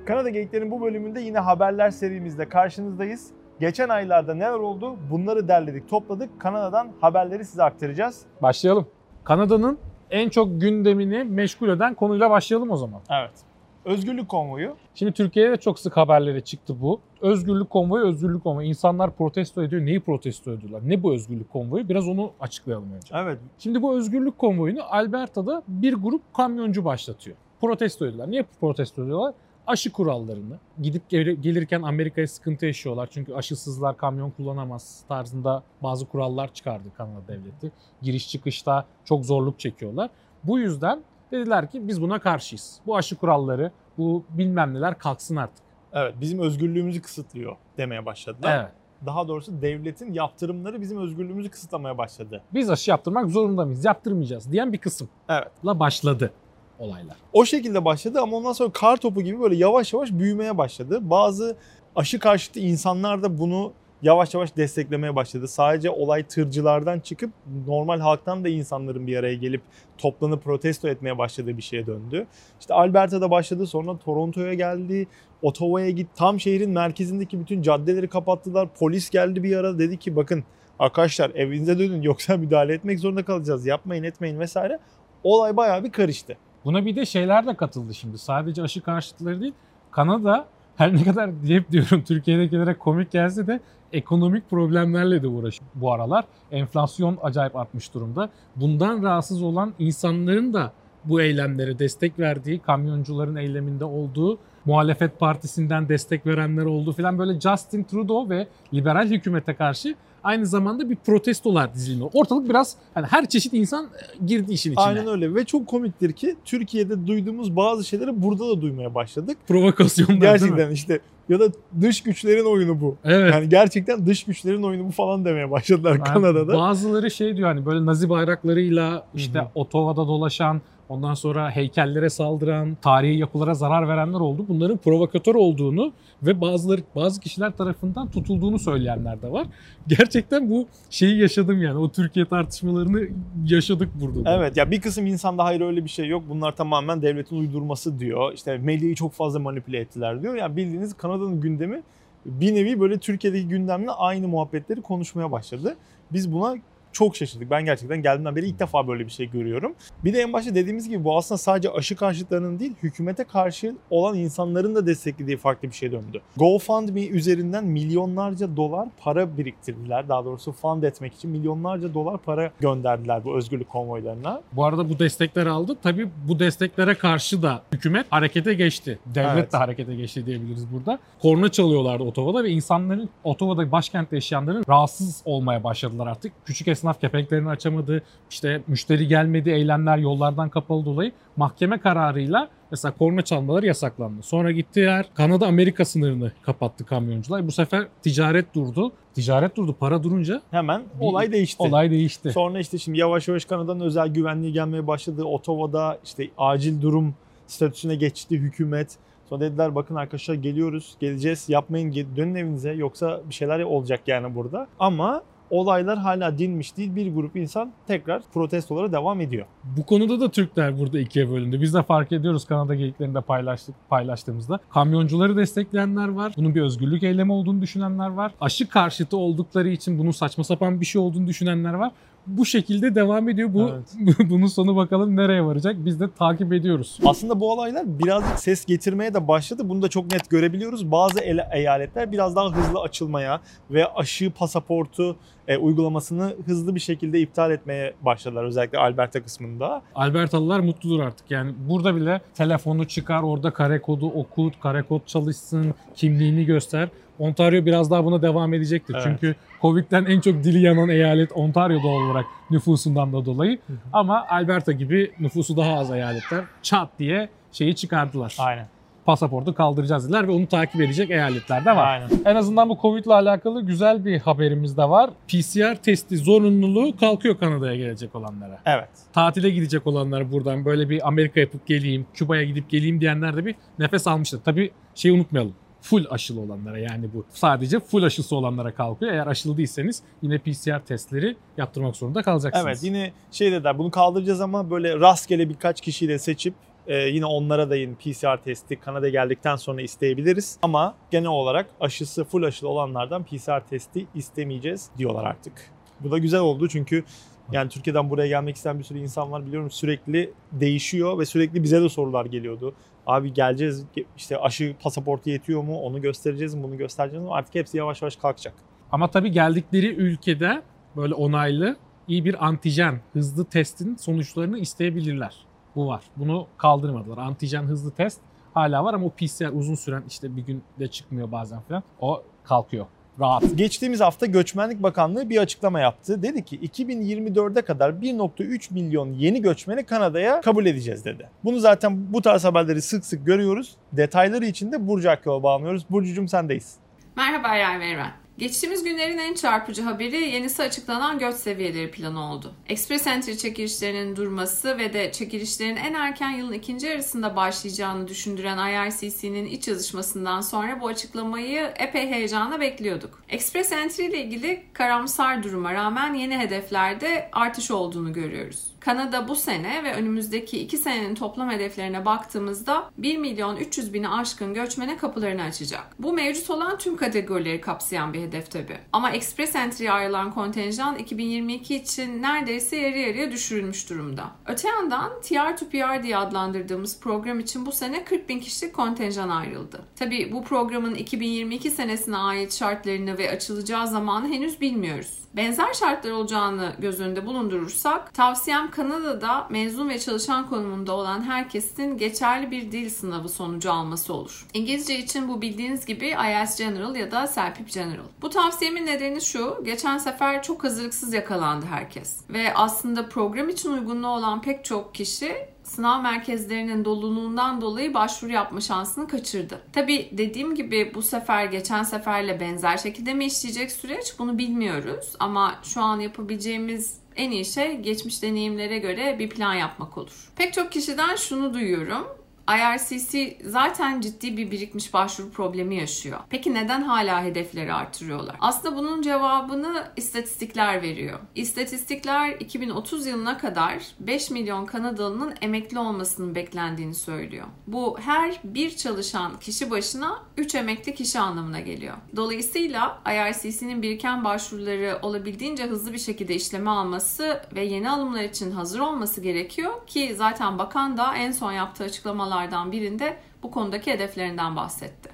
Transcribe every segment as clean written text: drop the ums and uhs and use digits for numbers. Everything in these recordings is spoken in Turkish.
Kanada Geyikler'in bu bölümünde yine haberler serimizde karşınızdayız. Geçen aylarda neler oldu? Bunları derledik, topladık. Kanada'dan haberleri size aktaracağız. Başlayalım. Kanada'nın en çok gündemini meşgul eden konuyla başlayalım o zaman. Evet. Özgürlük konvoyu. Şimdi Türkiye'de de çok sık haberleri çıktı bu. Özgürlük konvoyu, özgürlük konvoyu. İnsanlar protesto ediyor. Neyi protesto ediyorlar? Ne bu özgürlük konvoyu? Biraz onu açıklayalım önce. Evet. Şimdi bu özgürlük konvoyunu Alberta'da bir grup kamyoncu başlatıyor. Protesto ediyorlar. Niye protesto ediyorlar? Aşı kurallarını. Gidip gelirken Amerika'ya sıkıntı yaşıyorlar. Çünkü aşısızlar kamyon kullanamaz tarzında bazı kurallar çıkardı Kanada devleti. Giriş çıkışta çok zorluk çekiyorlar. Bu yüzden dediler ki biz buna karşıyız. Bu aşı kuralları, bu bilmem neler kalksın artık. Evet, bizim özgürlüğümüzü kısıtlıyor demeye başladılar. Evet. Daha doğrusu devletin yaptırımları bizim özgürlüğümüzü kısıtlamaya başladı. Biz aşı yaptırmak zorunda mıyız? Yaptırmayacağız diyen bir kısımla Evet. başladı olaylar. O şekilde başladı ama ondan sonra kar topu gibi böyle yavaş yavaş büyümeye başladı. Bazı aşı karşıtı insanlar da bunu yavaş yavaş desteklemeye başladı. Sadece olay tırcılardan çıkıp normal halktan da insanların bir araya gelip toplanıp protesto etmeye başladığı bir şeye döndü. İşte Alberta'da başladı, sonra Toronto'ya geldi, Ottawa'ya gitti. Tam şehrin merkezindeki bütün caddeleri kapattılar. Polis geldi bir ara, dedi ki bakın arkadaşlar evinize dönün yoksa müdahale etmek zorunda kalacağız. Yapmayın etmeyin vesaire. Olay bayağı bir karıştı. Buna bir de şeyler de katıldı şimdi. Sadece aşı karşıtları değil. Kanada her ne kadar hep diyorum Türkiye'dekilere komik gelse de ekonomik problemlerle de uğraşıyor bu aralar. Enflasyon acayip artmış durumda. Bundan rahatsız olan insanların da bu eylemlere destek verdiği, kamyoncuların eyleminde olduğu, muhalefet partisinden destek verenler oldu filan, böyle Justin Trudeau ve liberal hükümete karşı aynı zamanda bir protestolar dizilimi. Ortalık biraz hani her çeşit insan girdi işin içine. Aynen öyle ve çok komiktir ki Türkiye'de duyduğumuz bazı şeyleri burada da duymaya başladık. Provokasyonlar Gerçekten değil mi? işte ya da dış güçlerin oyunu bu. Evet. Yani gerçekten dış güçlerin oyunu bu falan demeye başladılar Yani Kanada'da. Bazıları şey diyor hani böyle Nazi bayraklarıyla işte Ottawa'da dolaşan, ondan sonra heykellere saldıran, tarihi yapılara zarar verenler oldu. Bunların provokatör olduğunu ve bazı kişiler tarafından tutulduğunu söyleyenler de var. Gerçekten bu şeyi yaşadım yani. O Türkiye tartışmalarını yaşadık burada da. Evet ya bir kısım insan da hayır öyle bir şey yok. Bunlar tamamen devletin uydurması diyor. İşte medyayı çok fazla manipüle ettiler diyor. Yani bildiğiniz Kanada'nın gündemi bir nevi böyle Türkiye'deki gündemle aynı muhabbetleri konuşmaya başladı. Biz buna çok şaşırdık. Ben gerçekten geldiğimden beri ilk defa böyle bir şey görüyorum. Bir de en başta dediğimiz gibi bu aslında sadece aşı karşıtlarının değil, hükümete karşı olan insanların da desteklediği farklı bir şey döndü. GoFundMe üzerinden milyonlarca dolar para biriktirdiler. Daha doğrusu fund etmek için milyonlarca dolar para gönderdiler bu özgürlük konvoylarına. Bu arada bu destekler aldı. Tabii bu desteklere karşı da hükümet harekete geçti. Devlet Evet. de harekete geçti diyebiliriz burada. Korna çalıyorlardı Ottawa'da ve insanların, Ottawa'da başkentte yaşayanların rahatsız olmaya başladılar artık. Küçük esnaf kepenklerini açamadı, işte müşteri gelmedi, eylemler yollardan kapalı dolayı mahkeme kararıyla mesela korna çalmaları yasaklandı. Sonra gittiler Kanada-Amerika sınırını kapattı kamyoncular. Bu sefer ticaret durdu. Ticaret durdu, para durunca Hemen olay değişti. Olay değişti. Sonra işte şimdi yavaş yavaş Kanada'nın özel güvenliği gelmeye başladı. Ottawa'da işte acil durum statüsüne geçti hükümet. Sonra dediler bakın arkadaşlar geliyoruz, geleceğiz, yapmayın, dönün evinize yoksa bir şeyler olacak yani burada. Ama olaylar hala dinmiş değil. Bir grup insan tekrar protestolara devam ediyor. Bu konuda da Türkler burada ikiye bölündü. Biz de fark ediyoruz Kanada geyiklerinde paylaştığımızda. Kamyoncuları destekleyenler var. Bunun bir özgürlük eylemi olduğunu düşünenler var. Aşı karşıtı oldukları için bunun saçma sapan bir şey olduğunu düşünenler var. Bu şekilde devam ediyor. Bunun sonu bakalım nereye varacak? Biz de takip ediyoruz. Aslında bu olaylar birazcık ses getirmeye de başladı. Bunu da çok net görebiliyoruz. Bazı eyaletler biraz daha hızlı açılmaya ve aşı pasaportu uygulamasını hızlı bir şekilde iptal etmeye başladılar. Özellikle Alberta kısmında. Albertalılar mutludur artık. Yani burada bile telefonu çıkar, orada kare kodu okut, kare kod çalışsın, kimliğini göster. Ontario biraz daha buna devam edecektir. Evet. Çünkü Covid'den en çok dili yanan eyalet Ontario doğal olarak nüfusundan da dolayı. Ama Alberta gibi nüfusu daha az eyaletler çat diye şeyi çıkardılar. Aynen. Pasaportu kaldıracağız dediler ve onu takip edecek eyaletler de var. Aynen. En azından bu Covid ile alakalı güzel bir haberimiz de var. PCR testi zorunluluğu kalkıyor Kanada'ya gelecek olanlara. Evet. Tatile gidecek olanlar buradan böyle bir Amerika yapıp geleyim, Küba'ya gidip geleyim diyenler de bir nefes almıştır. Tabii şeyi unutmayalım. Full aşılı olanlara, yani bu sadece full aşısı olanlara kalkıyor. Eğer aşılı değilseniz yine PCR testleri yaptırmak zorunda kalacaksınız. Evet, yine şey dediler, bunu kaldıracağız ama böyle rastgele birkaç kişiyle seçip Yine onlara da yine PCR testi Kanada'ya geldikten sonra isteyebiliriz. Ama genel olarak full aşılı olanlardan PCR testi istemeyeceğiz diyorlar artık. Bu da güzel oldu çünkü yani Türkiye'den buraya gelmek isteyen bir sürü insan var, biliyorum, sürekli değişiyor ve sürekli bize de sorular geliyordu. Abi geleceğiz, işte aşı pasaportu yetiyor mu, onu göstereceğiz mi, bunu göstereceğiz mi? Artık hepsi yavaş yavaş kalkacak. Ama tabii geldikleri ülkede böyle onaylı iyi bir antijen hızlı testin sonuçlarını isteyebilirler. Bu var. Bunu kaldırmadılar. Antijen hızlı test hala var ama o PCR uzun süren işte bir günde çıkmıyor bazen falan. O kalkıyor. Rahat. Geçtiğimiz hafta Göçmenlik Bakanlığı bir açıklama yaptı. Dedi ki 2024'e kadar 1.3 milyon yeni göçmeni Kanada'ya kabul edeceğiz dedi. Bunu zaten bu tarz haberleri sık sık görüyoruz. Detayları için de Burcu Akkaya'ya bağlanıyoruz. Burcucuğum sendeyiz. Merhaba Eray ve Eren. Geçtiğimiz günlerin en çarpıcı haberi yenisi açıklanan göç seviyeleri planı oldu. Express Entry çekilişlerinin durması ve de çekilişlerin en erken yılın ikinci yarısında başlayacağını düşündüren IRCC'nin iç yazışmasından sonra bu açıklamayı epey heyecanla bekliyorduk. Express Entry ile ilgili karamsar duruma rağmen yeni hedeflerde artış olduğunu görüyoruz. Kanada bu sene ve önümüzdeki 2 senenin toplam hedeflerine baktığımızda 1.300.000'i aşkın göçmene kapılarını açacak. Bu mevcut olan tüm kategorileri kapsayan bir hedef tabii. Ama Express Entry'ye ayrılan kontenjan 2022 için neredeyse yarı yarıya düşürülmüş durumda. Öte yandan TR2PR diye adlandırdığımız program için bu sene 40.000 kişilik kontenjan ayrıldı. Tabii bu programın 2022 senesine ait şartlarını ve açılacağı zamanı henüz bilmiyoruz. Benzer şartlar olacağını göz önünde bulundurursak, tavsiyem Kanada'da mezun ve çalışan konumunda olan herkesin geçerli bir dil sınavı sonucu alması olur. İngilizce için bu bildiğiniz gibi IELTS General ya da CELPIP General. Bu tavsiyemin nedeni şu, geçen sefer çok hazırlıksız yakalandı herkes. Ve aslında program için uygunluğu olan pek çok kişi sınav merkezlerinin doluluğundan dolayı başvuru yapma şansını kaçırdı. Tabii dediğim gibi bu sefer geçen seferle benzer şekilde mi işleyecek süreç bunu bilmiyoruz. Ama şu an yapabileceğimiz en iyi şey geçmiş deneyimlere göre bir plan yapmak olur. Pek çok kişiden şunu duyuyorum. IRCC zaten ciddi bir birikmiş başvuru problemi yaşıyor. Peki neden hala hedefleri artırıyorlar? Aslında bunun cevabını istatistikler veriyor. İstatistikler 2030 yılına kadar 5 milyon Kanadalı'nın emekli olmasının beklendiğini söylüyor. Bu her bir çalışan kişi başına 3 emekli kişi anlamına geliyor. Dolayısıyla IRCC'nin biriken başvuruları olabildiğince hızlı bir şekilde işleme alması ve yeni alımlar için hazır olması gerekiyor ki zaten bakan da en son yaptığı açıklamalar birinde bu konudaki hedeflerinden bahsetti.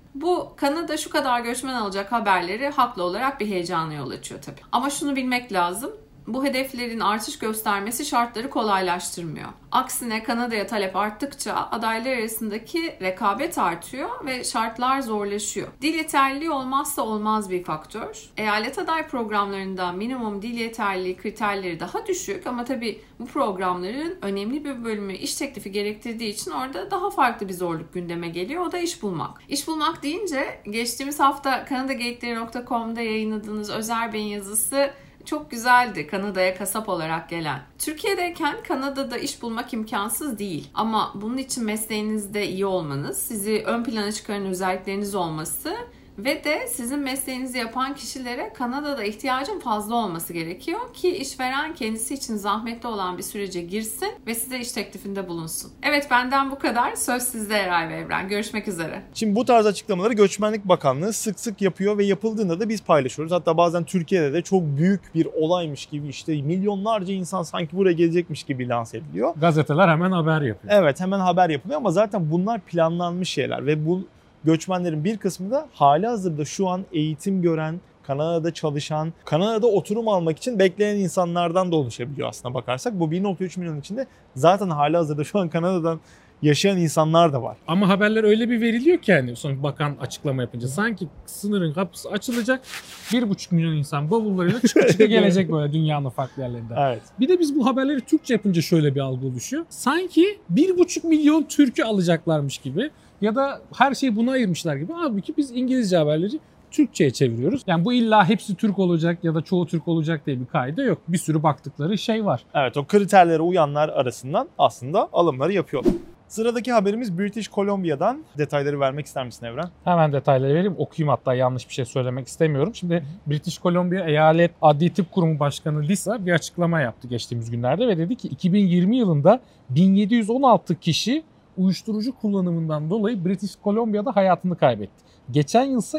Bu Kanada şu kadar göçmen alacak haberleri haklı olarak bir heyecana yol açıyor tabii. Ama şunu bilmek lazım. Bu hedeflerin artış göstermesi şartları kolaylaştırmıyor. Aksine Kanada'ya talep arttıkça adaylar arasındaki rekabet artıyor ve şartlar zorlaşıyor. Dil yeterliliği olmazsa olmaz bir faktör. Eyalet aday programlarında minimum dil yeterliliği kriterleri daha düşük ama tabii bu programların önemli bir bölümü iş teklifi gerektirdiği için orada daha farklı bir zorluk gündeme geliyor. O da iş bulmak. İş bulmak deyince geçtiğimiz hafta kanadageyikleri.com'da yayınladığınız Özer Bey'in yazısı çok güzeldi, Kanada'ya kasap olarak gelen. Türkiye'deyken Kanada'da iş bulmak imkansız değil. Ama bunun için mesleğinizde iyi olmanız, sizi ön plana çıkaran özellikleriniz olması ve de sizin mesleğinizi yapan kişilere Kanada'da ihtiyacın fazla olması gerekiyor ki işveren kendisi için zahmetli olan bir sürece girsin ve size iş teklifinde bulunsun. Evet, benden bu kadar. Söz sizde Eray ve Evren. Görüşmek üzere. Şimdi bu tarz açıklamaları Göçmenlik Bakanlığı sık sık yapıyor ve yapıldığında da biz paylaşıyoruz. Hatta bazen Türkiye'de de çok büyük bir olaymış gibi, işte milyonlarca insan sanki buraya gelecekmiş gibi lanse ediliyor. Gazeteler hemen haber yapıyor. Evet, hemen haber yapılıyor ama zaten bunlar planlanmış şeyler ve bu göçmenlerin bir kısmı da halihazırda şu an eğitim gören, Kanada'da çalışan, Kanada'da oturum almak için bekleyen insanlardan da oluşabiliyor aslına bakarsak. Bu 1.3 milyon içinde zaten halihazırda şu an Kanada'dan yaşayan insanlar da var. Ama haberler öyle bir veriliyor ki yani son bakan açıklama yapınca sanki sınırın kapısı açılacak, 1.5 milyon insan bavullarıyla çıka gelecek böyle dünyanın farklı yerlerinden. Evet. Bir de biz bu haberleri Türkçe yapınca şöyle bir algı oluşuyor. Sanki 1.5 milyon Türk'ü alacaklarmış gibi ya da her şeyi buna ayırmışlar gibi. Halbuki biz İngilizce haberleri Türkçe'ye çeviriyoruz. Yani bu illa hepsi Türk olacak ya da çoğu Türk olacak diye bir kaide yok. Bir sürü baktıkları şey var. Evet, o kriterlere uyanlar arasından aslında alımları yapıyorlar. Sıradaki haberimiz British Columbia'dan. Detayları vermek ister misin Evren? Hemen detayları vereyim. Okuyayım, hatta yanlış bir şey söylemek istemiyorum. Şimdi British Columbia Eyalet Adli Tıp Kurumu Başkanı Lisa bir açıklama yaptı geçtiğimiz günlerde ve dedi ki 2020 yılında 1716 kişi uyuşturucu kullanımından dolayı British Columbia'da hayatını kaybetti. Geçen yılsa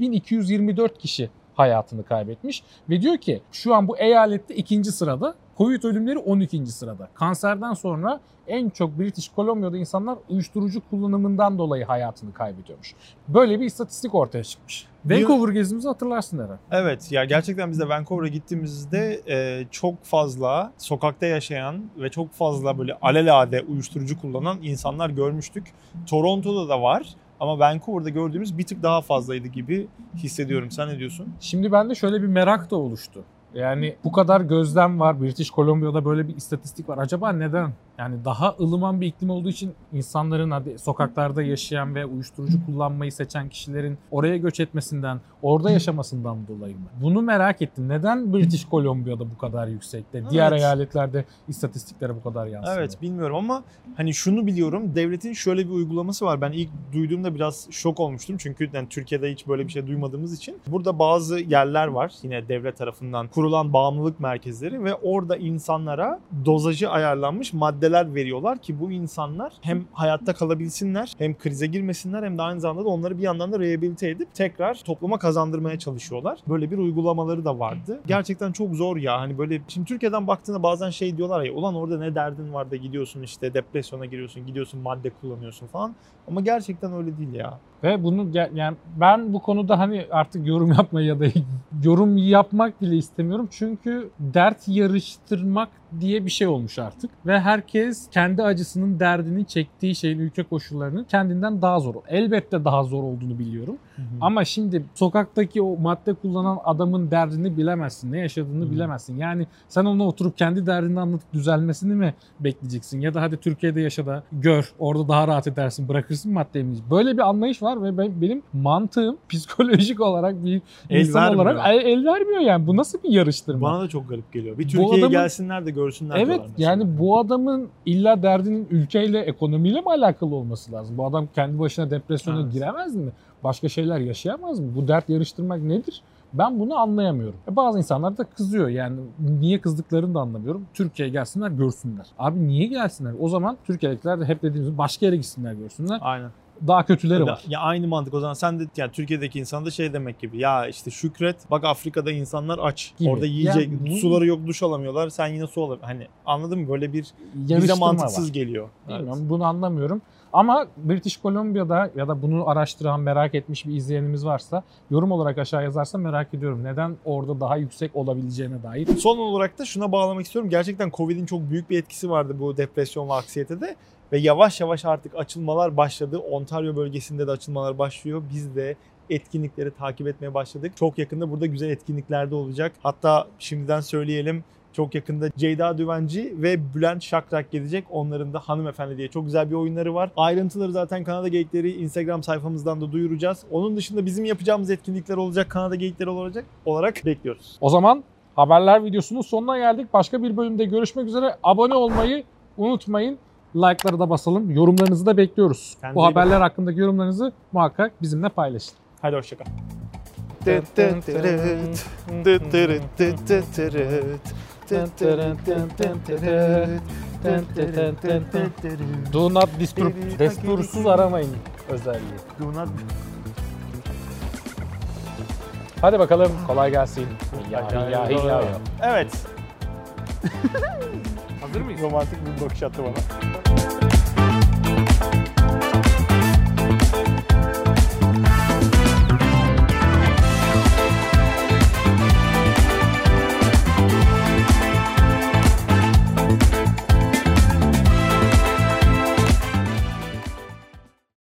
2224 kişi hayatını kaybetmiş ve diyor ki şu an bu eyalette 2. sırada, Covid ölümleri 12. sırada. Kanserden sonra en çok British Columbia'da insanlar uyuşturucu kullanımından dolayı hayatını kaybediyormuş. Böyle bir istatistik ortaya çıkmış. Vancouver gezimizi hatırlarsın herhalde. Evet ya, gerçekten biz de Vancouver'a gittiğimizde çok fazla sokakta yaşayan ve çok fazla böyle alelade uyuşturucu kullanan insanlar görmüştük. Toronto'da da var ama Vancouver'da gördüğümüz bir tık daha fazlaydı gibi hissediyorum. Sen ne diyorsun? Şimdi bende şöyle bir merak da oluştu. Yani bu kadar gözlem var, British Columbia'da böyle bir istatistik var. Acaba neden? Yani daha ılıman bir iklim olduğu için insanların sokaklarda yaşayan ve uyuşturucu kullanmayı seçen kişilerin oraya göç etmesinden, orada yaşamasından dolayı mı? Bunu merak ettim. Neden British Columbia'da bu kadar yüksekte? Diğer eyaletlerde istatistiklere bu kadar yansıyor. Evet, bilmiyorum ama hani şunu biliyorum. Devletin şöyle bir uygulaması var. Ben ilk duyduğumda biraz şok olmuştum. Çünkü yani Türkiye'de hiç böyle bir şey duymadığımız için. Burada bazı yerler var. Yine devlet tarafından kurulan bağımlılık merkezleri ve orada insanlara dozajı ayarlanmış maddeler veriyorlar ki bu insanlar hem hayatta kalabilsinler, hem krize girmesinler, hem de aynı zamanda da onları bir yandan da rehabilite edip tekrar topluma kazandırmaya çalışıyorlar. Böyle bir uygulamaları da vardı. Gerçekten çok zor ya. Hani böyle şimdi Türkiye'den baktığında bazen şey diyorlar ya, ulan orada ne derdin var da gidiyorsun işte depresyona giriyorsun, gidiyorsun madde kullanıyorsun falan. Ama gerçekten öyle değil ya. Ve bunu yani ben bu konuda hani artık yorum yapmayı ya da yorum yapmak bile istemiyorum. Çünkü dert yarıştırmak diye bir şey olmuş artık. Ve herkes kendi acısının, derdini çektiği şeyin, ülke koşullarının kendinden daha zor. Elbette daha zor olduğunu biliyorum. Ama şimdi sokaktaki o madde kullanan adamın derdini bilemezsin. Ne yaşadığını bilemezsin. Yani sen ona oturup kendi derdini anlatıp düzelmesini mi bekleyeceksin? Ya da hadi Türkiye'de yaşa da gör. Orada daha rahat edersin. Bırakırsın maddeyi. Böyle bir anlayış var ve benim mantığım psikolojik olarak bir insan olarak el vermiyor yani. Bu nasıl bir yarıştırma? Bana da çok garip geliyor. Bir Türkiye'ye gelsinler de görsünler. Evet yani bu adamın illa derdinin ülkeyle, ekonomiyle mi alakalı olması lazım? Bu adam kendi başına depresyona giremez mi? Başka şeyler yaşayamaz mı? Bu dert yarıştırmak nedir? Ben bunu anlayamıyorum. Bazı insanlar da kızıyor. Yani niye kızdıklarını da anlamıyorum. Türkiye'ye gelsinler görsünler. Abi niye gelsinler? O zaman Türkiye'dekiler de hep dediğimiz gibi başka yere gitsinler görsünler. Aynen. Daha kötüleri var. Ya aynı mantık o zaman sen de yani Türkiye'deki insan da şey demek gibi, ya işte şükret bak Afrika'da insanlar aç gibi. Orada yiyecek suları yok, duş alamıyorlar, sen yine su alamıyorsun. Hani anladın mı, böyle bir bize mantıksız var. Geliyor. Bilmiyorum, evet. Bunu anlamıyorum. Ama British Columbia'da ya da bunu araştıran, merak etmiş bir izleyenimiz varsa yorum olarak aşağı yazarsa merak ediyorum. Neden orada daha yüksek olabileceğine dair. Son olarak da şuna bağlamak istiyorum. Gerçekten Covid'in çok büyük bir etkisi vardı bu depresyon ve anksiyetede. Ve yavaş yavaş artık açılmalar başladı. Ontario bölgesinde de açılmalar başlıyor. Biz de etkinlikleri takip etmeye başladık. Çok yakında burada güzel etkinlikler de olacak. Hatta şimdiden söyleyelim. Çok yakında Ceyda Düvenci ve Bülent Şakrak gelecek. Onların da Hanımefendi diye çok güzel bir oyunları var. Ayrıntıları zaten Kanada Geyikleri Instagram sayfamızdan da duyuracağız. Onun dışında bizim yapacağımız etkinlikler olacak. Kanada Geyikleri olacak olarak bekliyoruz. O zaman haberler videosunun sonuna geldik. Başka bir bölümde görüşmek üzere. Abone olmayı unutmayın. Like'ları da basalım. Yorumlarınızı da bekliyoruz. Kendinize bu haberler bakın. Hakkındaki yorumlarınızı muhakkak bizimle paylaşın. Hadi hoşçakal. Do not disturb. Destursuz aramayın özelliği. Do not. Hadi bakalım, kolay gelsin. Evet. Hazır mıyız? Romantik bir bakış attı bana.